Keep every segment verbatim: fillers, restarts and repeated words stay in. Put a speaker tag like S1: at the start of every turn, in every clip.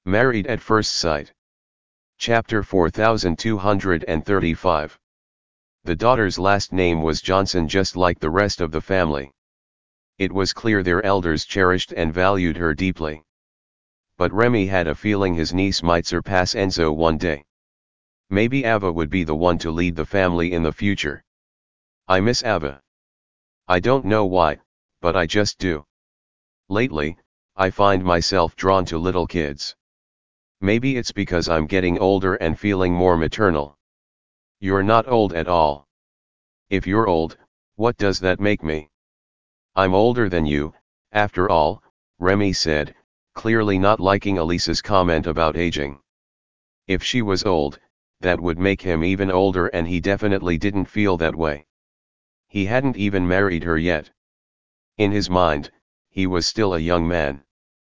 S1: Married at First Sight. Chapter four thousand two hundred thirty-five. The daughter's last name was Johnson, just like the rest of the family. It was clear their elders cherished and valued her deeply. But Remy had a feeling his niece might surpass Enzo one day. Maybe Ava would be the one to lead the family in the future. I miss Ava. I don't know why, but I just do. Lately, I find myself drawn to little kids. Maybe it's because I'm getting older and feeling more maternal. You're not old at all. If you're old, what does that make me? I'm older than you, after all, Remy said, clearly not liking Elisa's comment about aging. If she was old, that would make him even older, and he definitely didn't feel that way. He hadn't even married her yet. In his mind, he was still a young man.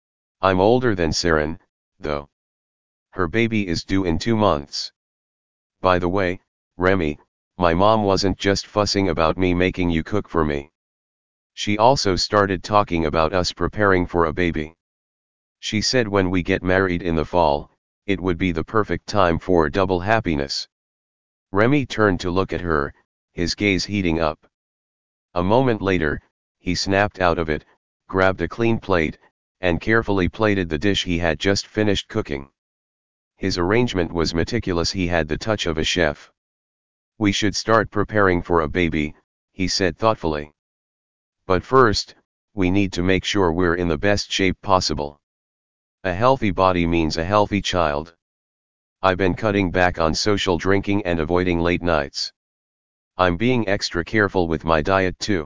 S1: I'm older than Saren, though. Her baby is due in two months. By the way, Remy, my mom wasn't just fussing about me making you cook for me. She also started talking about us preparing for a baby. She said when we get married in the fall, it would be the perfect time for double happiness. Remy turned to look at her, his gaze heating up. A moment later, he snapped out of it, grabbed a clean plate, and carefully plated the dish he had just finished cooking. His arrangement was meticulous. He had the touch of a chef. We should start preparing for a baby, he said thoughtfully. But first, we need to make sure we're in the best shape possible. A healthy body means a healthy child. I've been cutting back on social drinking and avoiding late nights. I'm being extra careful with my diet too.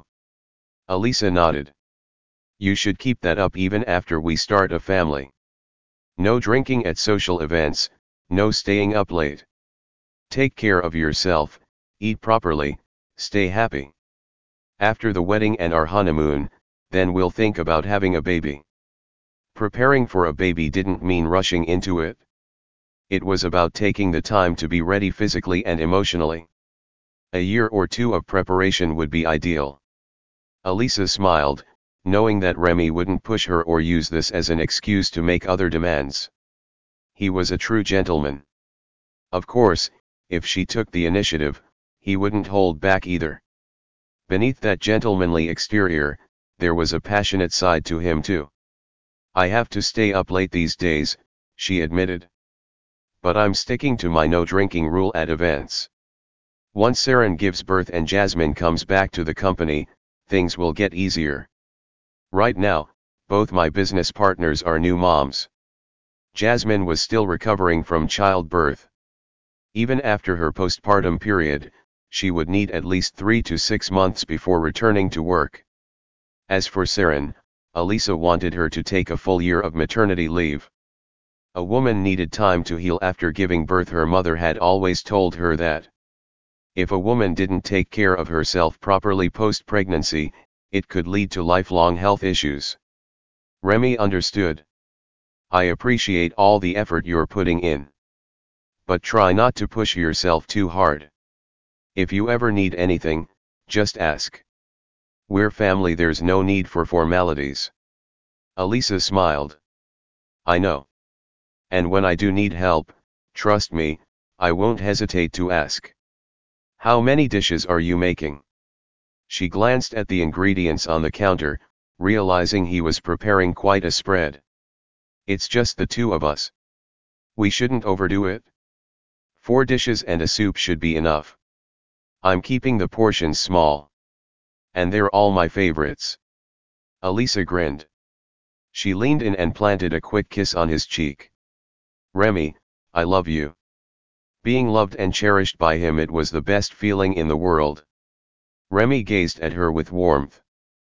S1: Elisa nodded. You should keep that up even after we start a family. No drinking at social events, no staying up late. Take care of yourself, eat properly, stay happy. After the wedding and our honeymoon, then we'll think about having a baby. Preparing for a baby didn't mean rushing into it. It was about taking the time to be ready physically and emotionally. A year or two of preparation would be ideal. Elisa smiled, knowing that Remy wouldn't push her or use this as an excuse to make other demands. He was a true gentleman. Of course, if she took the initiative, he wouldn't hold back either. Beneath that gentlemanly exterior, there was a passionate side to him too. I have to stay up late these days, she admitted. But I'm sticking to my no drinking rule at events. Once Saren gives birth and Jasmine comes back to the company, things will get easier. Right now, both my business partners are new moms. Jasmine was still recovering from childbirth. Even after her postpartum period, she would need at least three to six months before returning to work. As for Saren, Elisa wanted her to take a full year of maternity leave. A woman needed time to heal after giving birth. Her mother had always told her that if a woman didn't take care of herself properly post-pregnancy, it could lead to lifelong health issues. Remy understood. I appreciate all the effort you're putting in. But try not to push yourself too hard. If you ever need anything, just ask. We're family, there's no need for formalities. Elisa smiled. I know. And when I do need help, trust me, I won't hesitate to ask. How many dishes are you making? She glanced at the ingredients on the counter, realizing he was preparing quite a spread. It's just the two of us. We shouldn't overdo it. Four dishes and a soup should be enough. I'm keeping the portions small. And they're all my favorites. Elisa grinned. She leaned in and planted a quick kiss on his cheek. Remy, I love you. Being loved and cherished by him, it was the best feeling in the world. Remy gazed at her with warmth.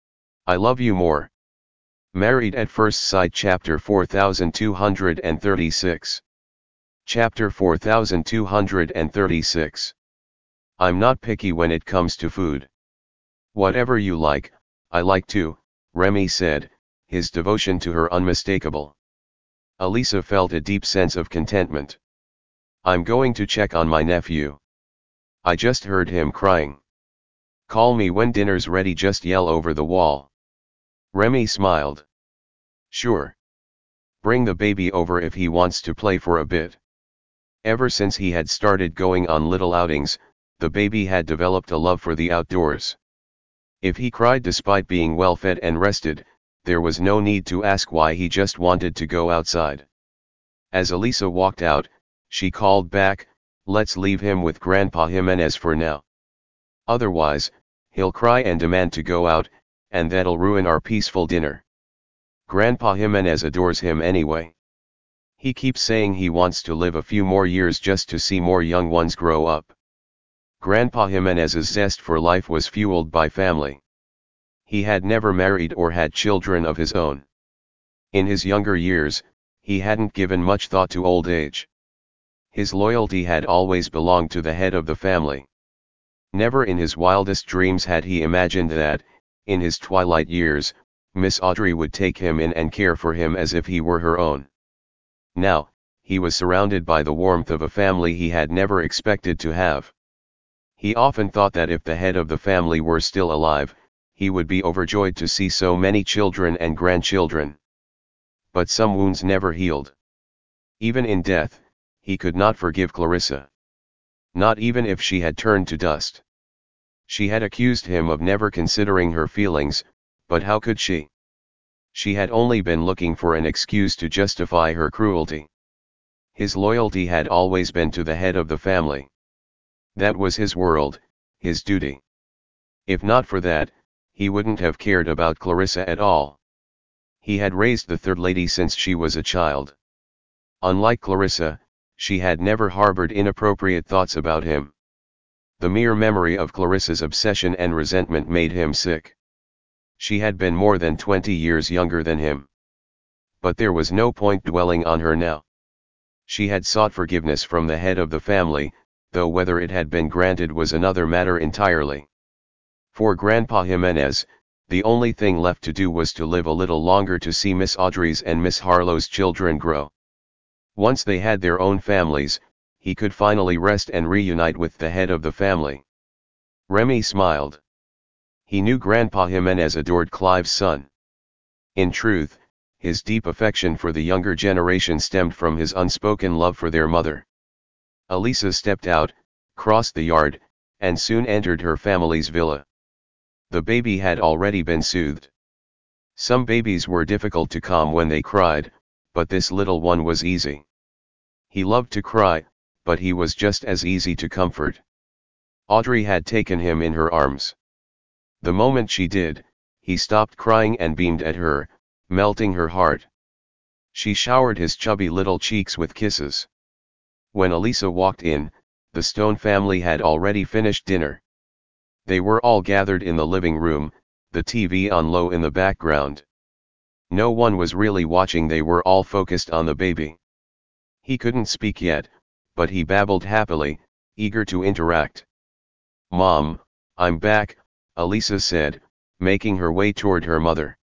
S1: I love you more. Married at First Sight. Chapter four thousand two hundred thirty-six. Chapter four thousand two hundred thirty-six. I'm not picky when it comes to food. Whatever you like, I like too, Remy said, his devotion to her unmistakable. Elisa felt a deep sense of contentment. I'm going to check on my nephew. I just heard him crying. Call me when dinner's ready, just yell over the wall. Remy smiled. Sure. Bring the baby over if he wants to play for a bit. Ever since he had started going on little outings, the baby had developed a love for the outdoors. If he cried despite being well fed and rested, there was no need to ask why, he just wanted to go outside. As Elisa walked out, she called back, "Let's leave him with Grandpa Jimenez for now. Otherwise, he'll cry and demand to go out, and that'll ruin our peaceful dinner. Grandpa Jimenez adores him anyway. He keeps saying he wants to live a few more years just to see more young ones grow up." Grandpa Jimenez's zest for life was fueled by family. He had never married or had children of his own. In his younger years, he hadn't given much thought to old age. His loyalty had always belonged to the head of the family. Never in his wildest dreams had he imagined that, in his twilight years, Miss Audrey would take him in and care for him as if he were her own. Now, he was surrounded by the warmth of a family he had never expected to have. He often thought that if the head of the family were still alive, he would be overjoyed to see so many children and grandchildren. But some wounds never healed. Even in death, he could not forgive Clarissa. Not even if she had turned to dust. She had accused him of never considering her feelings, but how could she? She had only been looking for an excuse to justify her cruelty. His loyalty had always been to the head of the family. That was his world, his duty. If not for that, he wouldn't have cared about Clarissa at all. He had raised the third lady since she was a child. Unlike Clarissa, she had never harbored inappropriate thoughts about him. The mere memory of Clarissa's obsession and resentment made him sick. She had been more than twenty years younger than him. But there was no point dwelling on her now. She had sought forgiveness from the head of the family, though whether it had been granted was another matter entirely. For Grandpa Jimenez, the only thing left to do was to live a little longer to see Miss Audrey's and Miss Harlow's children grow. Once they had their own families, he could finally rest and reunite with the head of the family. Remy smiled. He knew Grandpa Jimenez adored Clive's son. In truth, his deep affection for the younger generation stemmed from his unspoken love for their mother. Elisa stepped out, crossed the yard, and soon entered her family's villa. The baby had already been soothed. Some babies were difficult to calm when they cried, but this little one was easy. He loved to cry, but he was just as easy to comfort. Audrey had taken him in her arms. The moment she did, he stopped crying and beamed at her, melting her heart. She showered his chubby little cheeks with kisses. When Elisa walked in, the Stone family had already finished dinner. They were all gathered in the living room, the T V on low in the background. No one was really watching, they were all focused on the baby. He couldn't speak yet, but he babbled happily, eager to interact. "Mom, I'm back," Elisa said, making her way toward her mother.